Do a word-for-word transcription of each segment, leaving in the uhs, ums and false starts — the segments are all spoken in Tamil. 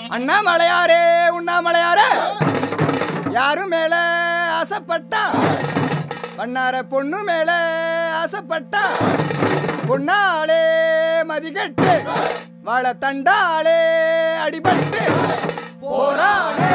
அண்ணாமலையாரே உண்ணாமலையாரே யாரு மேல ஆசைப்பட்டா பண்ணார பொண்ணு மேல ஆசைப்பட்டா பொண்ணாலே மதிகட்டு வாழ தண்டாலே அடிபட்டு போராடே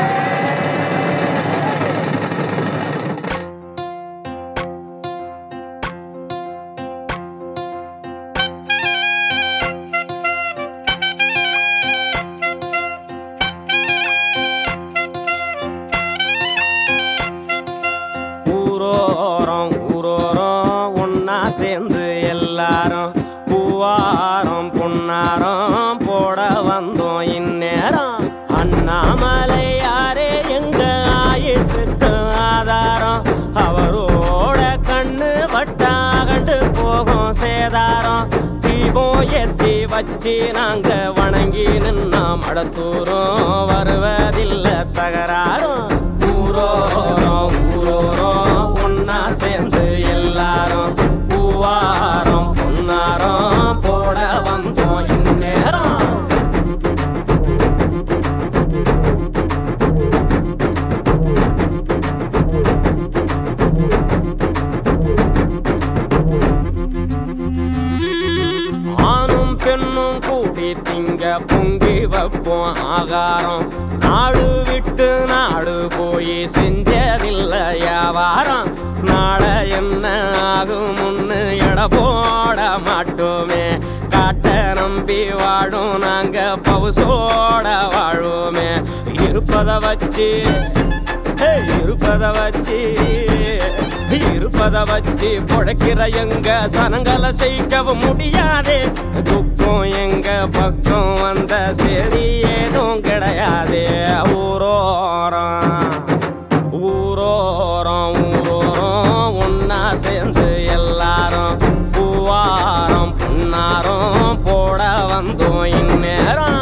சேர்ந்து எல்லாரும் பூவாரம் பொன்னாரம் போட வந்தோம் இந்நேரம் அண்ணாமலையாரே எங்க ஆயுசுக்கு ஆதாரம் அவரோட கண்ணு வட்டா கண்டு போகும் சேதாரம் தீபம் ஏத்தி வச்சு நாங்க வணங்கி நின்னா மடத்தூரும் வருவதில்லை தகராறும் ஊரோரம் ஊரோரம் ஒன்னா சேர்ந்து எல்லாரும் பூவாரம் பொன்னாரம் போட வந்தோம் இந்நேரம் ஆணும் பெண்ணும் கூடி திங்க பொங்கி வைப்போம் ஆகாரம் நாடு விட்டு நாடு போய் செஞ்சதில்லை வியாபாரம் நாளை என்ன ஆகும் முன்னு எட போட மாட்டோமே காட்ட நம்பி வாழும் நாங்க பவுசோட வாழுவோமே இருப்பத வச்சு இருப்பத வச்சு இருப்பத வச்சு பொழைக்கிற எங்க சனங்களை செய்யவும் முடியாது துக்கம் எங்க பக்கம் வந்த சரி ஏதும் கிடையாது ஊரோரம் ஊரோரம் ஊரோரம் ஒன்னா சேர்ந்து எல்லாரும் பூவாரம் பொன்னாரம் போட வந்தோம் இந்நேரம்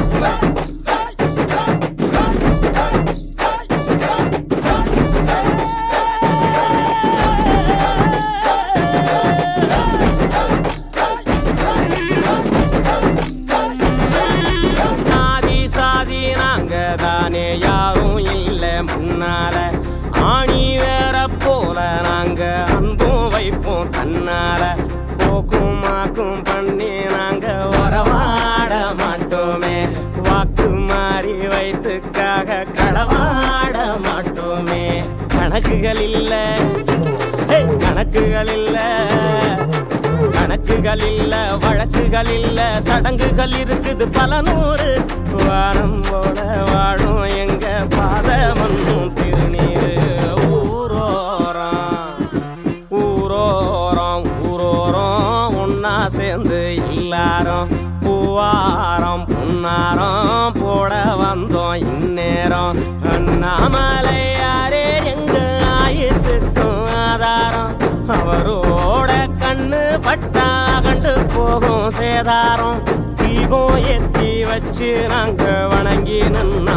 தானே யாரும் இல்லை முன்னால ஆணி வேற போல நாங்க அன்பும் வைப்போம் தன்னால கோக்கும் மாக்கும் பண்ணி நாங்க வரவாட மாட்டோமே வாக்கு மாறி வைத்துக்காக களவாட மாட்டோமே கணக்குகள் இல்ல கணக்குகள் இல்ல கணக்குகள் இல்ல வழக்குகள் இல்ல சடங்குகள் இருக்குது பல நூறு வாரம் போல வாழும் எங்க பாதமன்னும் திருநீரு ஊரோரம் ஊரோரம் ஊரோரம் ஒன்னா சேர்ந்து எல்லாரும் பூவாரம் பொன்னாரம் போட வந்தோம் இந்நேரம் அண்ணாமலையாரே எங்க ஆயுசுக்கும் ஆதாரம் அவரோட கண்ணு பட்டா கண்டு போகும் சேதாரம் தீபம் ஏத்தி வச்சு நாங்க வணங்கி நின்னா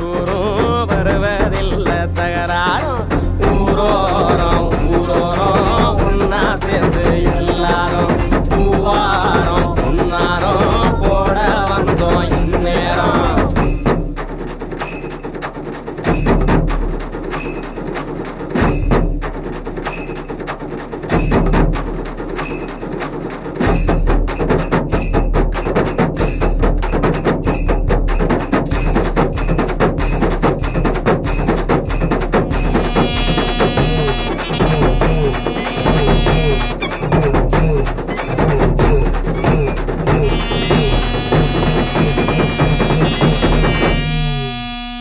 மழத்தூரும் வருவதில்லை தகராறும் ஊரோரம் ஊரோரம்